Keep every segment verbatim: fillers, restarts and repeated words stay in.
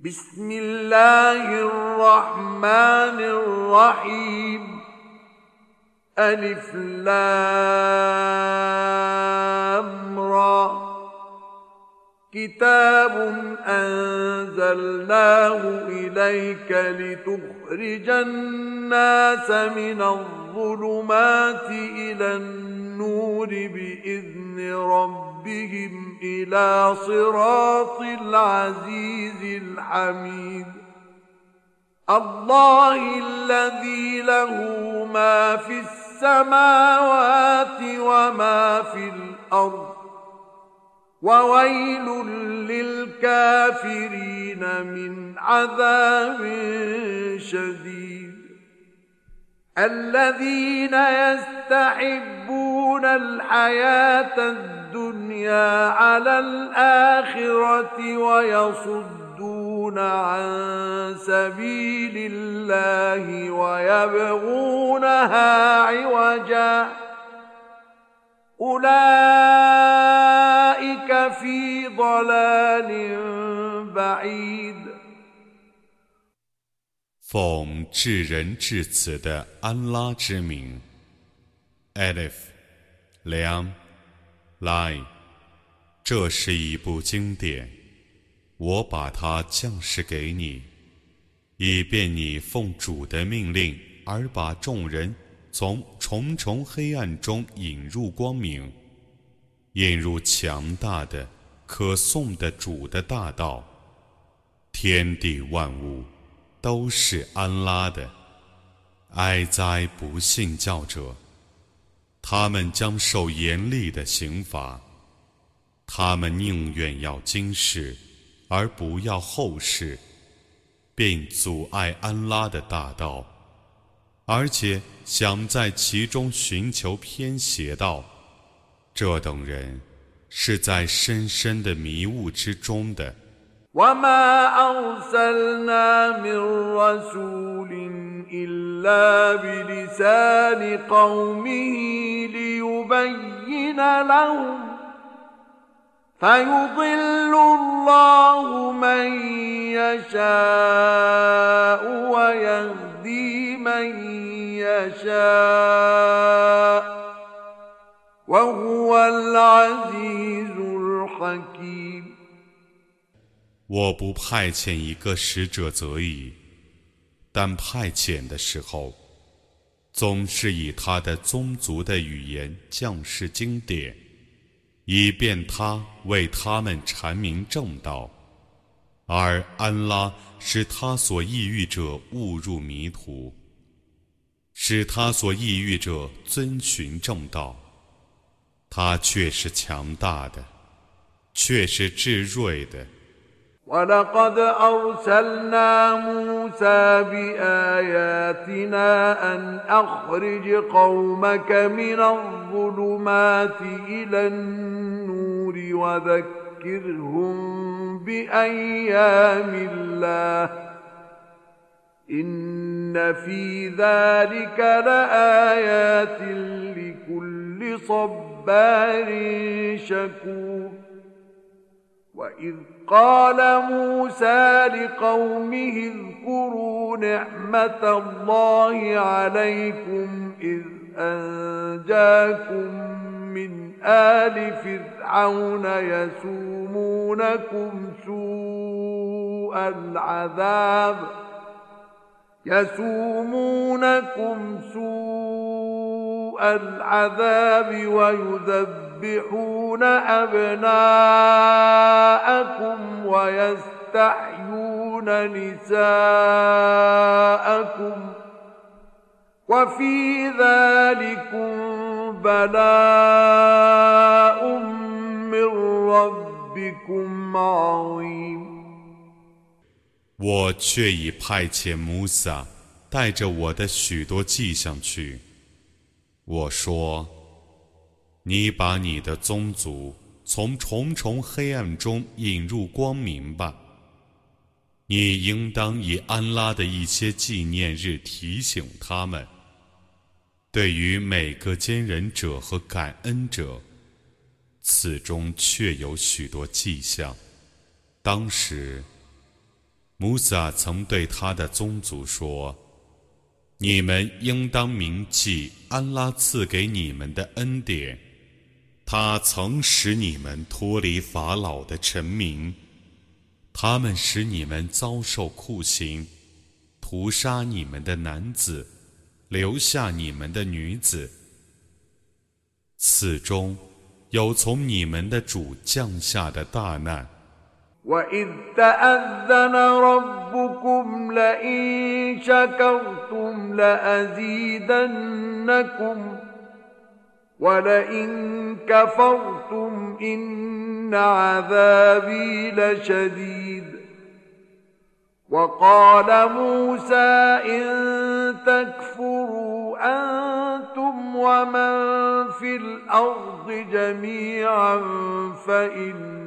بسم الله الرحمن الرحيم ألف لام را كتاب أنزلناه إليك لتخرج الناس من الظلمات إلى النور بإذن ربهم إلى صراط العزيز الحميد الله الذي له ما في السماوات وما في الأرض وويل للكافرين من عذاب شديد الذين يستحبون الحياة الدنيا على الآخرة ويصدون عن سبيل الله ويبغونها عوجا أولئك في ضلال بعيد 奉至仁至慈的安拉之名 Alif Lam Lai 这是一部经典，我把它降示给你，以便你奉主的命令而把众人从重重黑暗中引入光明，引入强大的可颂的主的大道。天地万物都是安拉的，哀哉不信教者！他们将受严厉的刑罚，他们宁愿要今世而不要后世，并阻碍安拉的大道，而且想在其中寻求偏邪道，这等人是在深深的迷雾之中的。 وما أرسلنا من رسول إلا بلسان قومه ليبين لهم فيضل الله من يشاء ويهدي من يشاء وهو العزيز الحكيم 我不派遣一个使者则已，但派遣的时候，总是以他的宗族的语言降示经典，以便他为他们阐明正道，而安拉使他所抑郁者误入迷途，使他所抑郁者遵循正道，他却是强大的，却是至睿的。 ولقد أرسلنا موسى بآياتنا أن أخرج قومك من الظلمات إلى النور وذكرهم بأيام الله إن في ذلك لآيات لكل صبار شكور وإذ قال موسى لقومه اذكروا نعمة الله عليكم إذ أنجاكم من آل فرعون يسومونكم سوء العذاب يسومونكم سوء العذاب ويذبحون أبناءكم ويستحيون نساءكم وفي ذلكم بلاء من ربكم عظيم 我却已派遣穆萨带着我的许多迹象去。我说，你把你的宗族从重重黑暗中引入光明吧。你应当以安拉的一些纪念日提醒他们。对于每个坚忍者和感恩者，此中确有许多迹象。当时穆萨曾对他的宗族说：你们应当铭记安拉赐给你们的恩典，他曾使你们脱离法老的臣民，他们使你们遭受酷刑，屠杀你们的男子，留下你们的女子，此中有从你们的主降下的大难。 وَإِذْ تَأَذَّنَ رَبُّكُمْ لَئِن شَكَرْتُمْ لَأَزِيدَنَّكُمْ وَلَئِن كَفَرْتُمْ إِنَّ عَذَابِي لَشَدِيدٌ وَقَالَ مُوسَى إِن تَكْفُرُوا أَنتُمْ وَمَن فِي الْأَرْضِ جَمِيعًا فَإِنَّ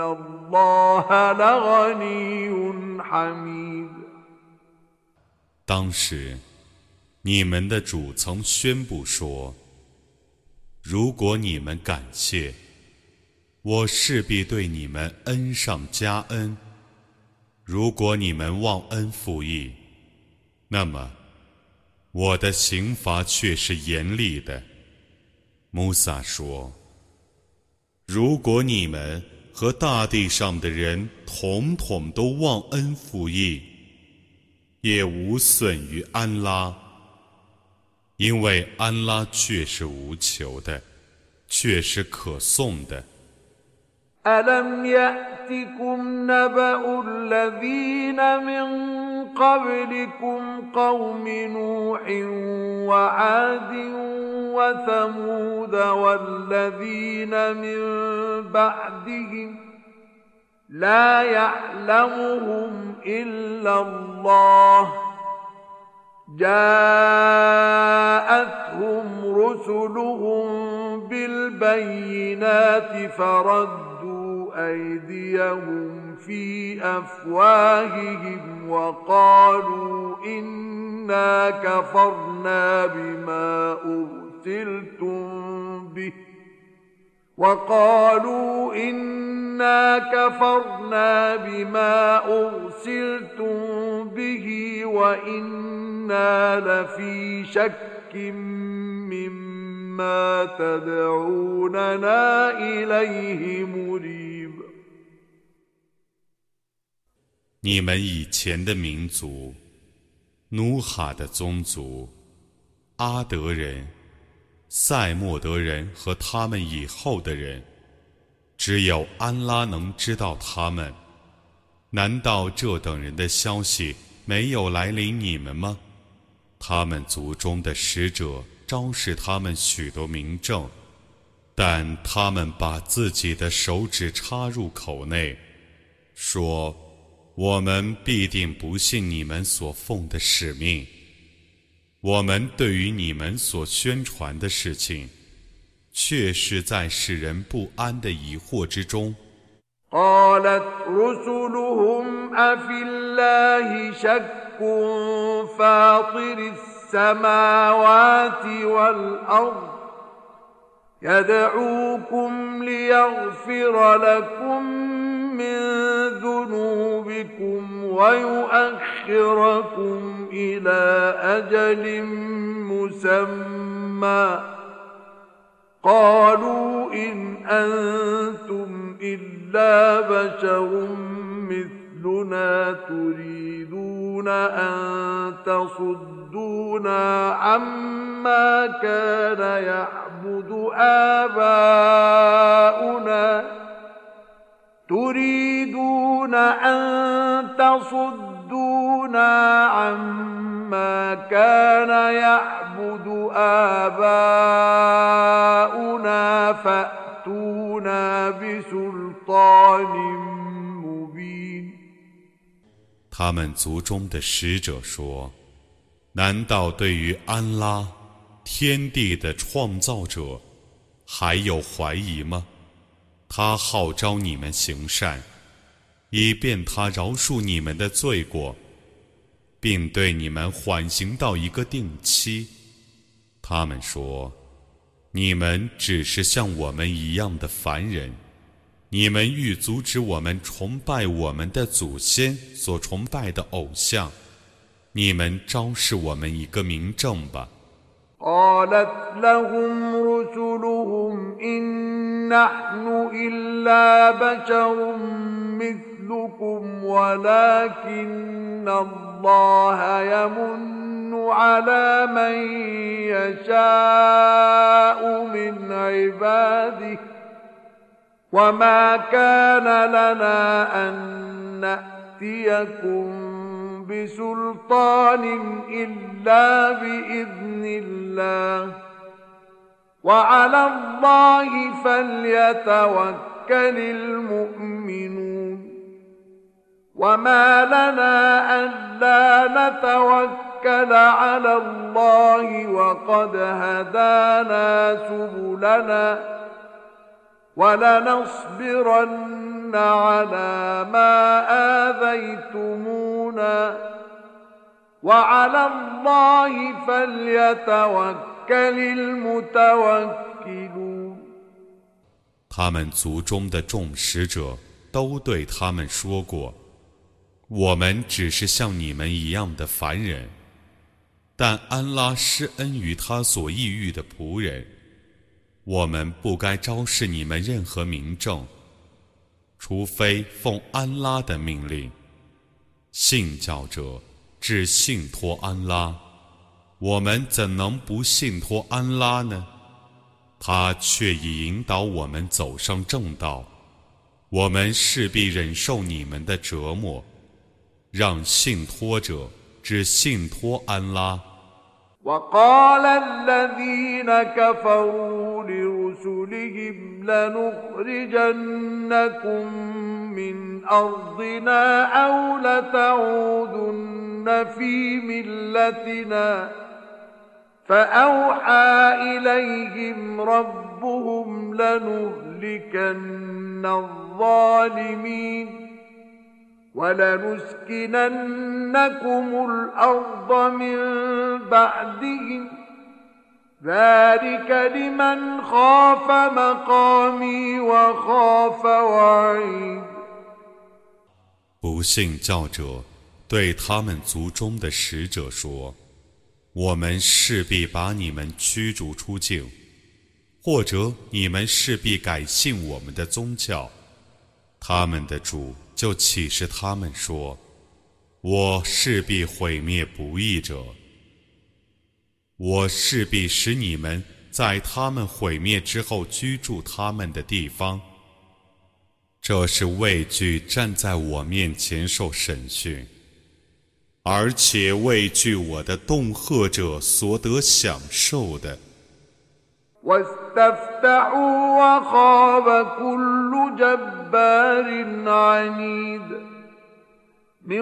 当时，你们的主曾宣布说：如果你们感谢，我势必对你们恩上加恩；如果你们忘恩负义，那么我的刑罚却是严厉的。穆萨说：如果你们和大地上的人统统都忘恩负义，也无损于安拉，因为安拉却是无求的，却是可颂的。 أَلَمْ يَأْتِكُمْ نَبَأُ الَّذِينَ مِنْ قَبْلِكُمْ قَوْمِ نُوحٍ وَعَادٍ وَثَمُودَ وَالَّذِينَ مِنْ بَعْدِهِمْ لَا يَعْلَمُهُمْ إِلَّا اللَّهُ جَاءَتْهُمْ رُسُلُهُم بِالْبَيِّنَاتِ فَرَدُّوا أَيْدِيَهُمْ فِي أَفْوَاهِهِمْ وَقَالُوا إِنَّا كَفَرْنَا بِمَا أُرْسِلْتُمْ بِهِ وَقَالُوا إِنَّا كَفَرْنَا بِمَا أُرْسِلْتُمْ بِهِ وَإِنَّا لَفِي شَكٍّ مِّمَّا تَدْعُونَنَا إِلَيْهِ مُرِيبٍ。 你们以前的民族，努哈的宗族，阿德人、塞莫德人和他们以后的人，只有安拉能知道他们。难道这等人的消息没有来临你们吗？他们族中的使者昭示他们许多明证，但他们把自己的手指插入口内，说：我们必定不信你们所奉的使命。我们对于你们所宣传的事情，却是在使人不安的疑惑之中。 قالت رسلهم أفي الله شك فاطر السماوات والأرض يدعوكم ليغفر لكم من ذنوبكم ويؤخركم إلى أجل مسمى قالوا إن أنتم إلا بشر مثلنا تريدون أن تصدونا عما كان يعبد آباؤنا تريدون أن تصدونا عما كان يعبد آباؤنا فأتونا بسلطان مبين。 他们族中的使者说：难道对于安拉天地的创造者还有怀疑吗？他号召你们行善，以便他饶恕你们的罪过，并对你们缓刑到一个定期。他们说：你们只是像我们一样的凡人， 你们欲阻止我们崇拜我们的祖先所崇拜的偶像，你们昭示我们一个明证吧。 قالت لهم رسلهم إن نحن إلا بشر مثلكم ولكن الله يمن على من يشاء من عباده وما كان لنا أن نأتيكم بسلطان إلا بإذن الله وعلى الله فليتوكل المؤمنون وما لنا ألا نتوكل على الله وقد هدانا سبلنا ولنصبرن على ما آذيتمونا وعلى الله فليتوكل المتوكلون 他们族中的众使者都对他们说过，我们只是像你们一样的凡人，但安拉施恩于他所抑郁的仆人，我们不该昭示你们任何明证，除非奉安拉的命令。信教者只信托安拉，我们怎能不信托安拉呢？他却已引导我们走上正道，我们势必忍受你们的折磨，让信托者只信托安拉。 وقال الذين كفروا لرسلهم لنخرجنكم من أرضنا أو لتعودن في ملتنا فأوحى إليهم ربهم لنهلكن الظالمين ولنسكننكم الأرض من بعدهم ذلك لمن خاف مقامي وخاف وعيد 不信教者对他们族中的使者说，我们势必把你们驱逐出境，或者你们势必改信我们的宗教。他们的主就启示他们说，我势必毁灭不义者，我势必使你们在他们毁灭之后居住他们的地方，这是畏惧站在我面前受审讯，而且畏惧我的恫吓者所得享受的。 واستفتحوا وخاب كل جبار عنيد من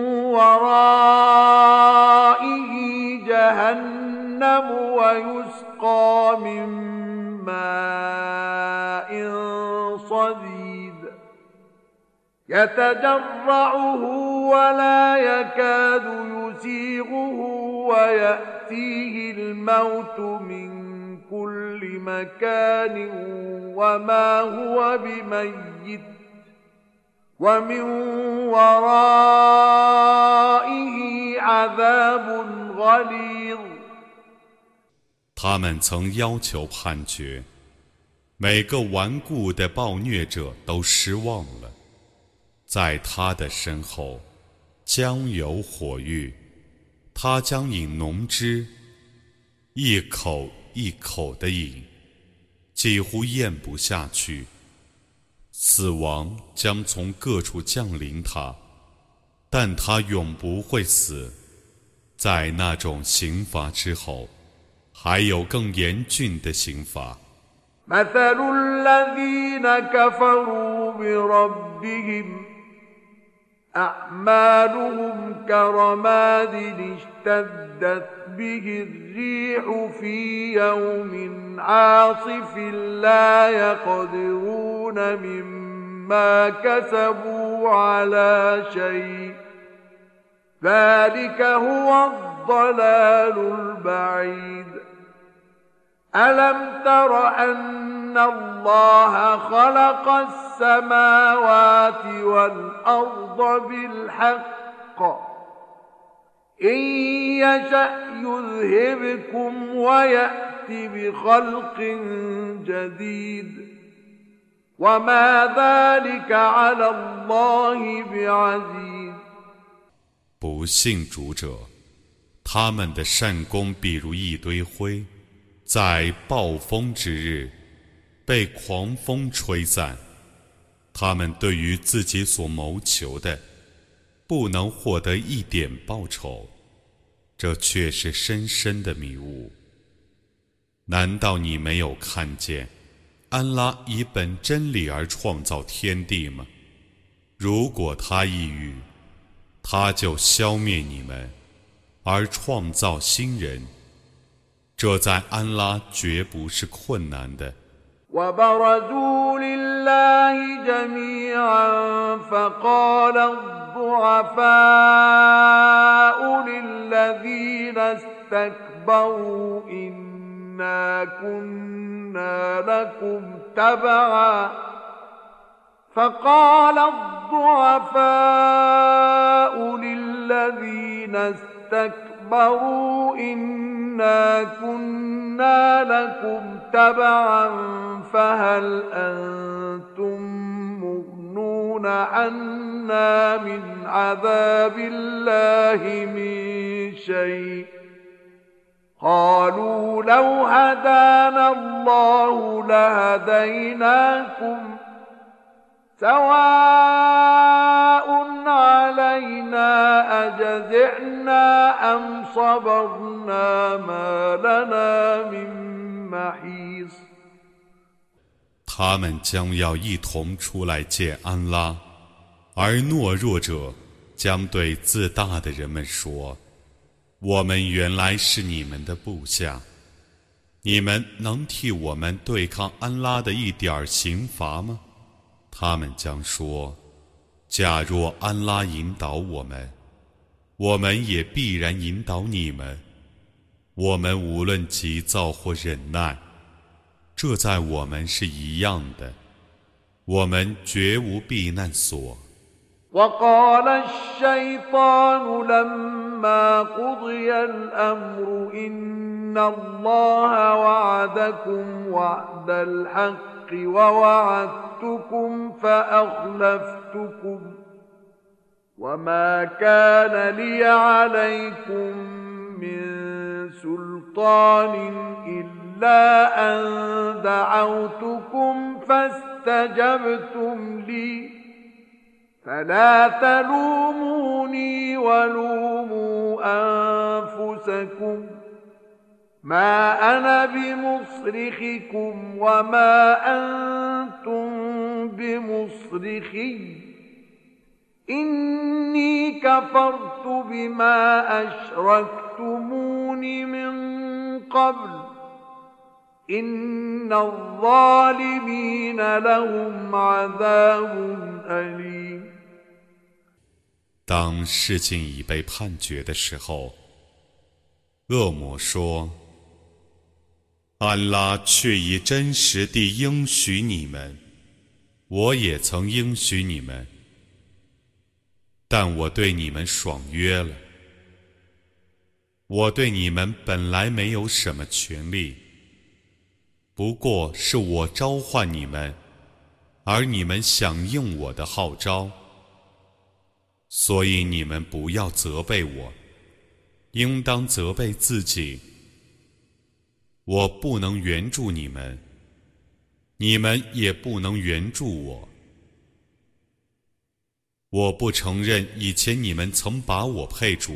ورائه جهنم ويسقى من ماء صديد يتجرعه ولا يكاد يسيغه ويأتيه الموت من كل مكان وما هو بميت ومن ورائه عذاب غليظ 他们曾要求判决，每个顽固的暴虐者都失望了，在他的身后将有火狱，他将饮浓汁，一口一口地饮，几乎咽不下去。死亡将从各处降临他，但他永不会死。在那种刑罚之后，还有更严峻的刑罚。 مثل الذين كفروا بربهم أعمالهم كرماد اشتدت به الريح في يوم عاصف لا يقدرون مما كسبوا على شيء ذلك هو الضلال البعيد ألم تر أن أن الله خلق السماوات والأرض بالحق إن يشأ يذهبكم ويأت بخلق جديد وما ذلك على الله بعزيز 不信主者，他们的善功比如一堆灰，在暴风之日被狂风吹散。他们对于自己所谋求的，不能获得一点报酬，这却是深深的迷雾。难道你没有看见，安拉以本真理而创造天地吗？如果他抑郁，他就消灭你们，而创造新人，这在安拉绝不是困难的。 وبرزوا لله جميعا فقال الضعفاء للذين استكبروا إنا كنا لكم تبعا فقال الضعفاء للذين استكبروا إنا كنا لكم تبعا فهل أنتم مغنون عنا من عذاب الله من شيء قالوا لو هدانا الله لهديناكم سواء علينا أجزعنا أم صبرنا ما لنا من محيص 他们将要一同出来见安拉，而懦弱者将对自大的人们说：我们原来是你们的部下，你们能替我们对抗安拉的一点刑罚吗？他们将说：假若安拉引导我们，我们也必然引导你们。我们无论急躁或忍耐，这在我们是一样的，我们绝无避难所。 وقال الشيطان لما قضي الأمر إن الله وعدكم وعد الحق ووعدتكم فأخلفتكم وما كان لي عليكم من سلطان إلا أن دعوتكم فاستجبتم لي فلا تلوموني ولوموا أنفسكم ما أنا بمصرخكم وما أنتم بمصرخي إني كفرت بما أشركتمون من قبل إن الظالمين لهم عذاب أليم 当事情已被判决的时候，恶魔说：安拉却已真实地应许你们，我也曾应许你们，但我对你们爽约了。我对你们本来没有什么权利，不过是我召唤你们，而你们响应我的号召，所以你们不要责备我，应当责备自己。我不能援助你们，你们也不能援助我。我不承认以前你们曾把我配主，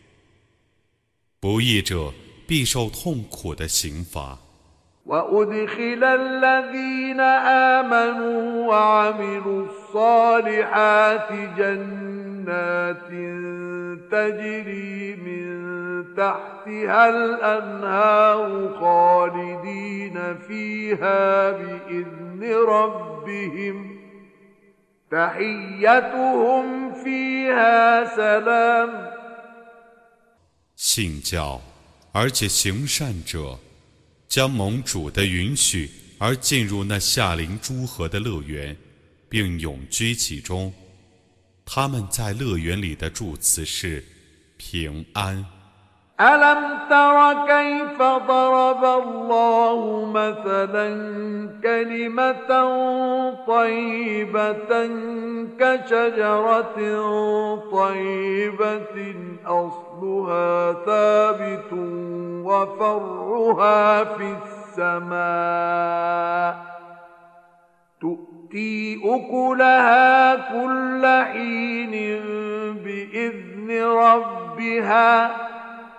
不义者必受痛苦的刑罚。 وأدخل الذين آمنوا وعملوا الصالحات جنات تجري من تحتها الأنهار خالدين فيها بإذن ربهم تحيتهم فيها سلام 信教而且行善者将盟主的允许而进入那夏临诸河的乐园，并永居其中。他们在乐园里的祝词是平安。 ألم تر كيف ضرب الله مثلا كلمة طيبة كشجرة طيبة أصلها ثابت وفرعها في السماء تؤتي أكلها كل حين بإذن ربها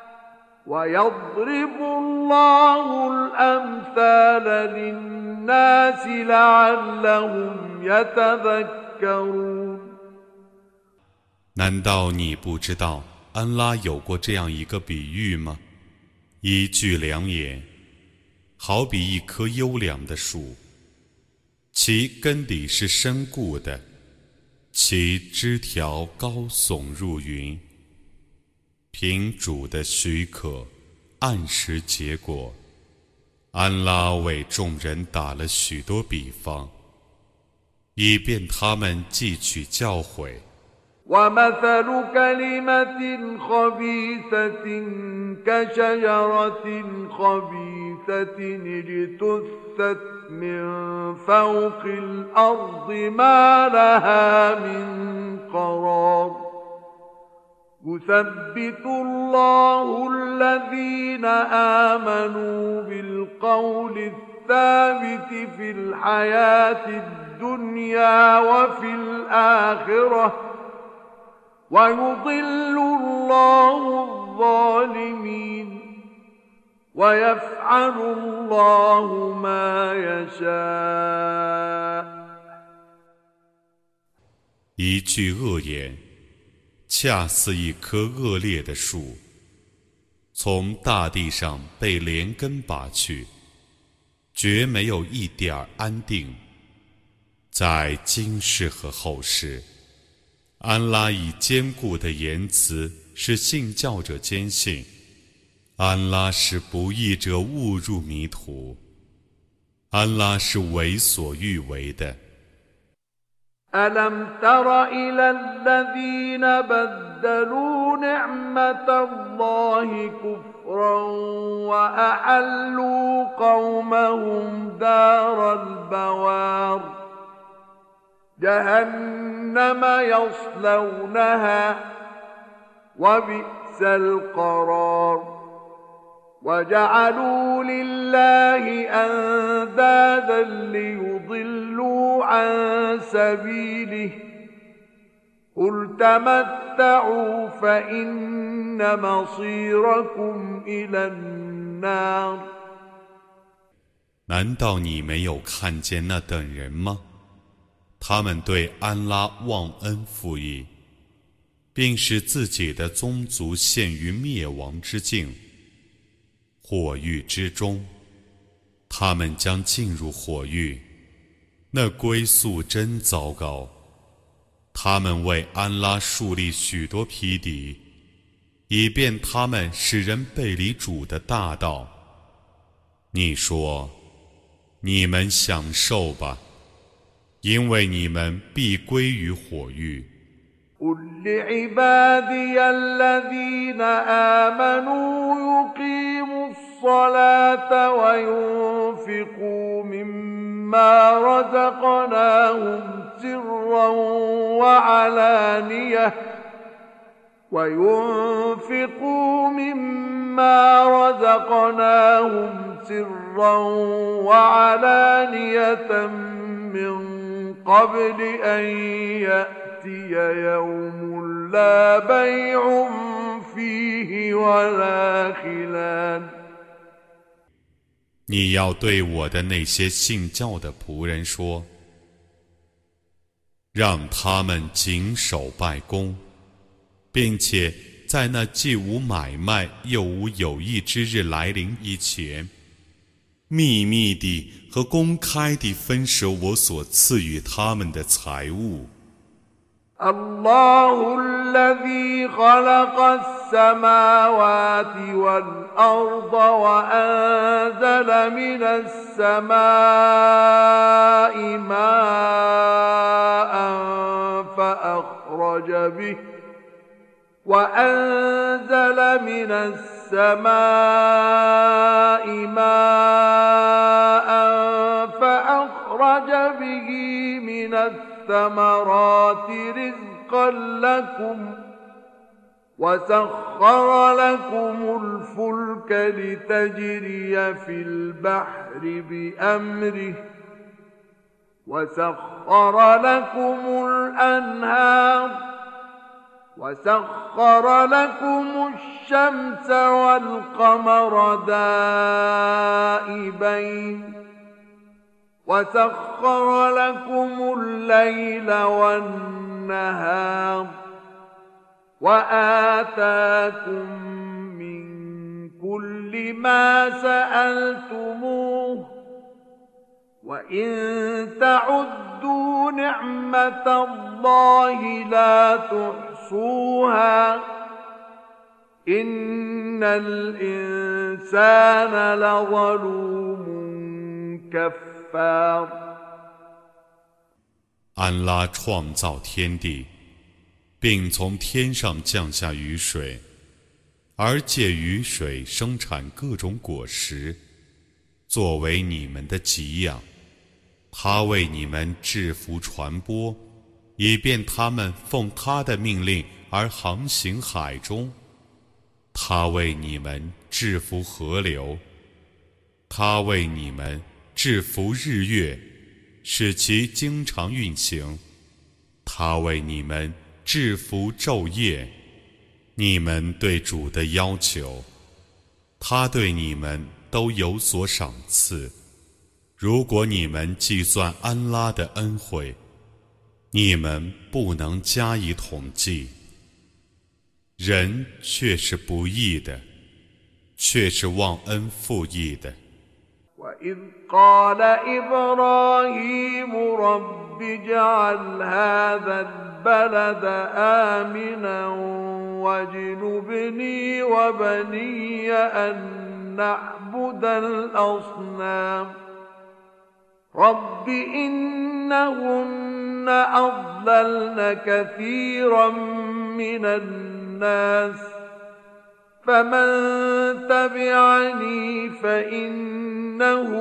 ويضرب الله الأمثال للناس لعلهم يتذكرون。 难道你不知道安拉有过这样一个比喻吗？一句良言，好比一棵优良的树，其根底是深固的，其枝条高耸入云，凭主的许可，按时结果。安拉为众人打了许多比方，以便他们记取教诲。 ومثل كلمة خبيثة كشجرة خبيثة اجتثت من فوق الأرض ما لها من قرار يثبت الله الذين آمنوا بالقول الثابت في الحياة الدنيا وفي الآخرة ويضل الله الظالمين ويفعل الله ما يشاء。 一句恶言，恰似一棵恶劣的树，从大地上被连根拔去，绝没有一点儿安定。在今世和后世，安拉以坚固的言辞使信教者坚信，安拉使不义者误入迷途，安拉是为所欲为的。 ألم تر إلى الذين بدلوا نعمة الله كفرا وأحلوا قومهم دار البوار جهنم يصلونها وبئس القرار وجعلوا لله أندادا ليضلوا عن سبيله قل تمتعوا فإن مصيركم إلى النار。 难道你没有看见那等人吗？他们对安拉忘恩负义，并使自己的宗族陷于灭亡之境，火狱之中，他们将进入火狱，那归宿真糟糕。他们为安拉树立许多匹敌，以便他们使人背离主的大道。你说，你们享受吧，因为你们必归于火狱。 قل لعبادي الذين آمنوا يقيموا الصلاة وينفقوا مما رزقناهم سرا وعلانية وينفقوا مما رزقناهم سرا وعلانية من قبل أن يأتي يوم لا بيع فيه ولا خلال。 你要对我的那些信教的仆人说，让他们谨守拜功，并且在那既无买卖又无有益之日来临以前，秘密地和公开地分舍我所赐予他们的财物。 الله الذي خلق السماوات والأرض وأنزل من السماء ماء فأخرج به وأنزل من السماء ماء فأخرج به من الثمرات رزقا لكم وسخر لكم الفلك لتجري في البحر بأمره وسخر لكم الأنهار وسخر لكم الشمس والقمر دائبين وسخر لكم الليل والنهار وآتاكم من كل ما سألتموه وإن تعدوا نعمة الله لا تحصوها إن الإنسان لظلوم كفار 安拉创造天地，并从天上降下雨水，而借雨水生产各种果实，作为你们的给养。他为你们制服传播，以便他们奉他的命令而航行海中。他为你们制服河流，他为你们制服日月，使其经常运行。他为你们制服昼夜，你们对主的要求，他对你们都有所赏赐。如果你们计算安拉的恩惠，你们不能加以统计。人却是不义的，却是忘恩负义的。 وإذ قال إبراهيم رب اجعل هذا البلد آمنا واجنبني وبني أن نعبد الأصنام رب إنهن أضللن كثيرا من الناس فمن تبعني فإنه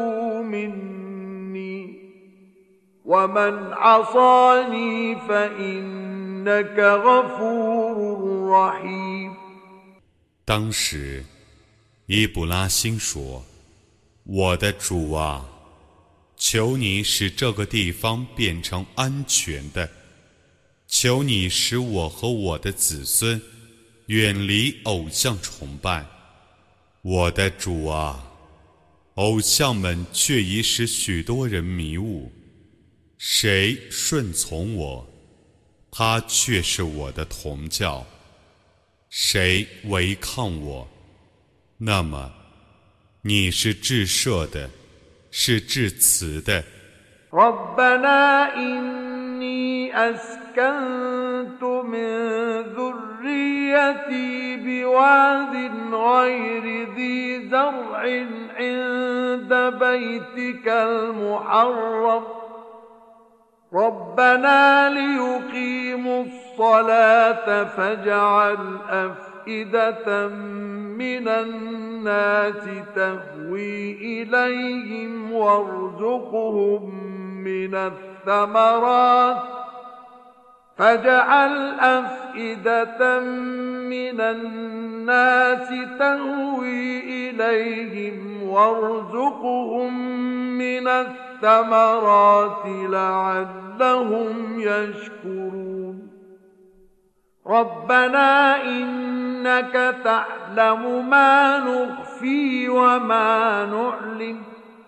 مني ومن عصاني فإنك غفور رحيم 当时，伊布拉欣说：“我的主啊，求你使这个地方变成安全的，求你使我和我的子孙远离偶像崇拜。我的主啊，偶像们却已使许多人迷雾。谁顺从我，他却是我的同教；谁违抗我，那么你是至赦的，是至慈的。 ربنا إني أسكنت من ذريتي بواد غير ذي زرع عند بيتك المحرم ربنا ليقيموا الصلاة فاجعل أفئدة من الناس تهوي إليهم وارزقهم من الثمرات فاجعل أفئدة من الناس تهوي إليهم وارزقهم من الثمرات لعلهم يشكرون ربنا إنك تعلم ما نخفي وما نعلن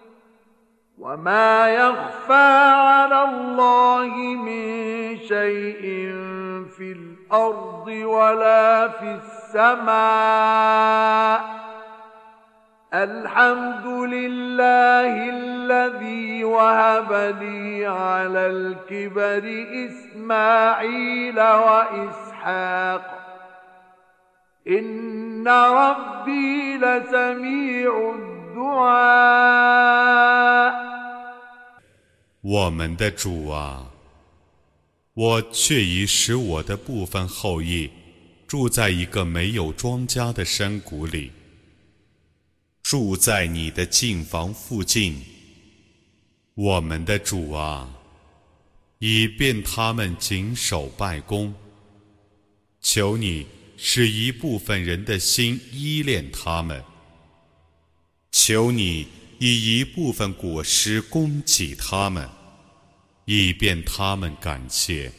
وما يخفى على الله من شيء في الأرض ولا في السماء الحمد لله الذي وهب لي على الكبر إسماعيل وإسحاق إن ربي لسميع الدعاء 我们的主啊，我却已使我的部分后裔住在一个没有庄稼的山谷里，住在你的境房附近。我们的主啊，以便他们谨守拜功，求你使一部分人的心依恋他们，求你以一部分果实供给他们，以便他们感谢。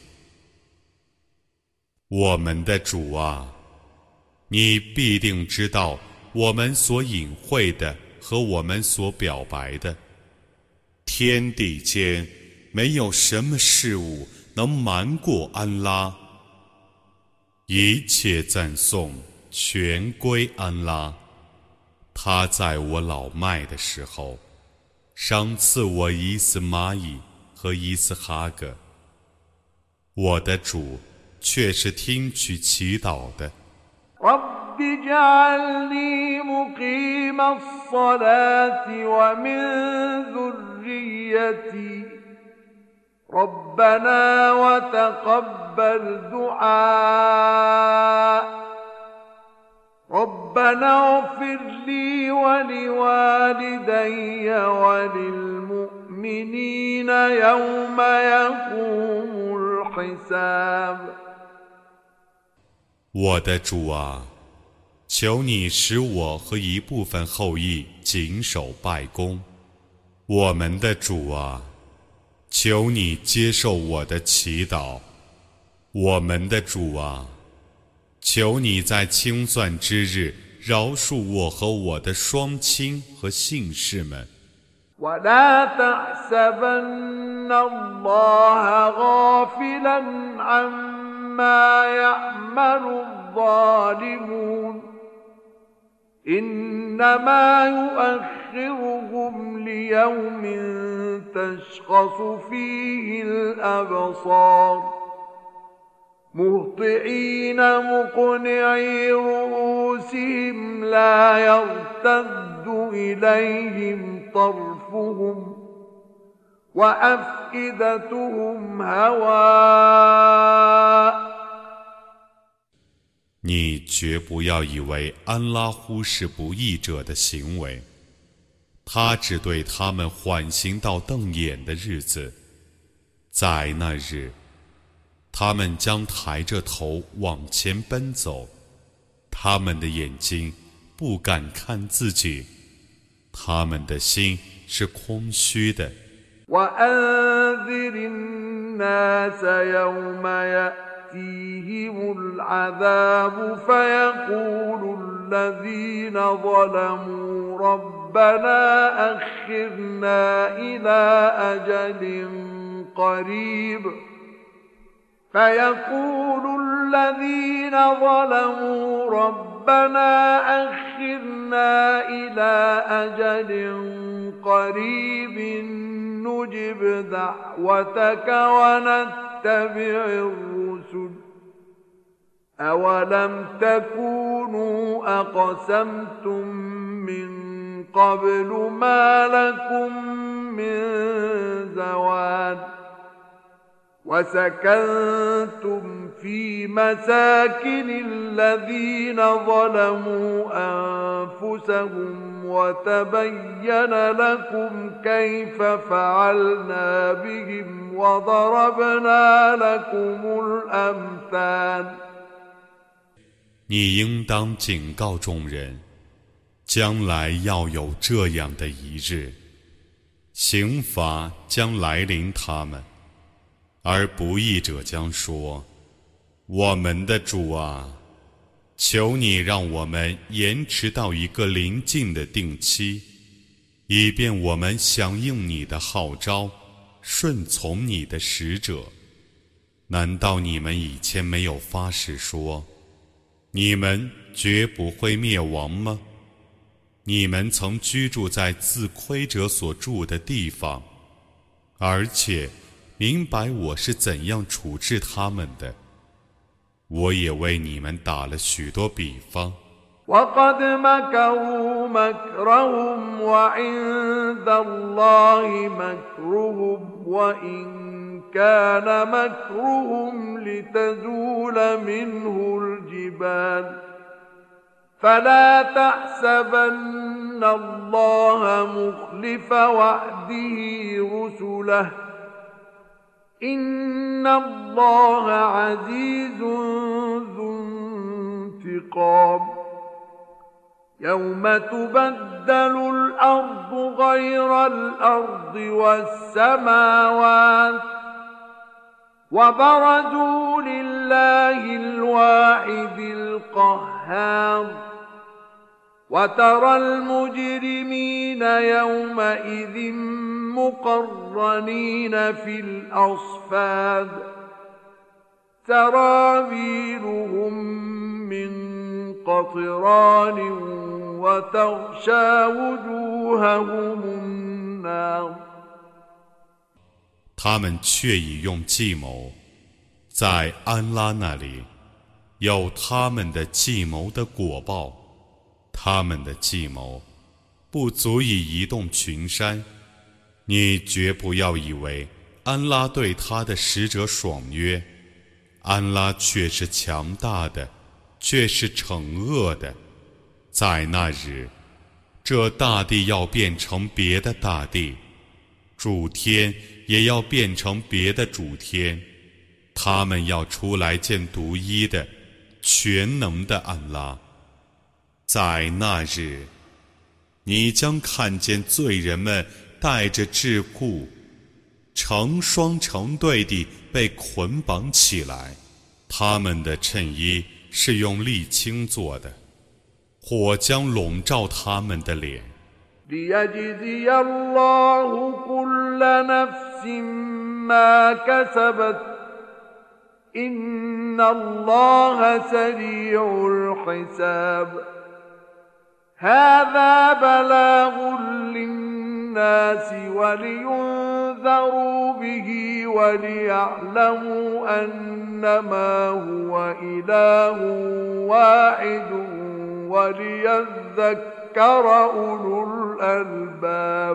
我们的主啊，你必定知道我们所隐晦的和我们所表白的。天地间没有什么事物能瞒过安拉，一切赞颂全归安拉。他在我老迈的时候赏赐我伊斯玛仪和伊斯哈格，我的主却是听取祈祷的。 رب اجعلني مقيم الصلاة ومن ذريتي ربنا وتقبل دعاء ربنا اغفر لي ولوالدي وللمؤمنين يوم يقوم الحساب 我的主啊，求你使我和一部分后裔谨守拜功。我们的主啊，求你接受我的祈祷。我们的主啊，求你在清算之日饶恕我和我的双亲和信士们。 ولا تحسبن الله غافلا عما يعمل الظالمون إنما يؤخرهم ليوم تشخص فيه الأبصار مهطعين مقنعي رؤوسهم لا يرتد إليهم طرفهم وأفئدتهم هواء 你绝不要以为安拉忽视不义者的行为，他只对他们缓刑到瞪眼的日子，在那日他们将抬着头往前奔走，他们的眼睛不敢看自己，他们的心是空虚的。 وأنذر الناس يوم يأتيهم العذاب فيقول الذين ظلموا ربنا أخرنا إلى أجل قريب فيقول الذين ظلموا ربنا أخرنا إلى أجل قريب نجب دعوتك ونتبع الرسل أولم تكونوا أقسمتم من قبل ما لكم من زوال وسكنتم في مساكن الذين ظلموا أنفسهم وتبين لكم كيف فعلنا بهم وضربنا لكم الأمثال 你应当警告众人，将来要有这样的一日，刑罚将来临他们，而不义者将说：我们的主啊，求你让我们延迟到一个临近的定期，以便我们响应你的号召，顺从你的使者。难道你们以前没有发誓说，你们绝不会灭亡吗？你们曾居住在自亏者所住的地方，而且明白我是怎样处置他们的。 我也为你们打了许多比方。 وقد مكروا مكرهم وعند الله مكرهم وإن كان مكرهم لتزول منه الجبال فلا تحسبن الله مخلف وعده رسله إن الله عزيز ذو انتقام يوم تبدل الأرض غير الأرض والسماوات وبرزوا لله الواحد القهار وترى المجرمين يومئذ مقرنين في الأصفاد سرابيلهم من قطران وتغشى وجوههم النار 他们却已用计谋，在安拉那里有他们的计谋的果报，他们的计谋不足以移动群山。你绝不要以为安拉对他的使者爽约，安拉却是强大的，却是惩恶的。在那日，这大地要变成别的大地，主天也要变成别的主天，他们要出来见独一的全能的安拉。在那日，你将看见罪人们带着桎梏，成双成对地被捆绑起来，他们的衬衣是用沥青做的，火将笼罩他们的脸。 ليجزي الله كل نفس ما كسبت إن الله سريع الحساب هذا بلاغ للناس ولينذروا به وليعلموا أنما هو إله واحد وليذكر أولو الألباب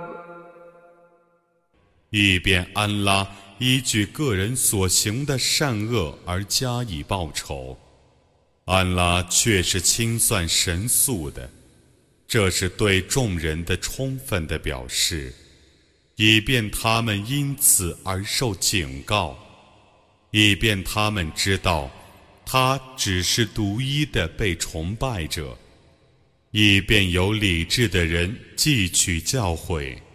以便安拉依据个人所行的善恶而加以报酬。安拉却是清算神速的，这是对众人的充分的表示，以便他们因此而受警告，以便他们知道他只是独一的被崇拜者，以便有理智的人汲取教诲。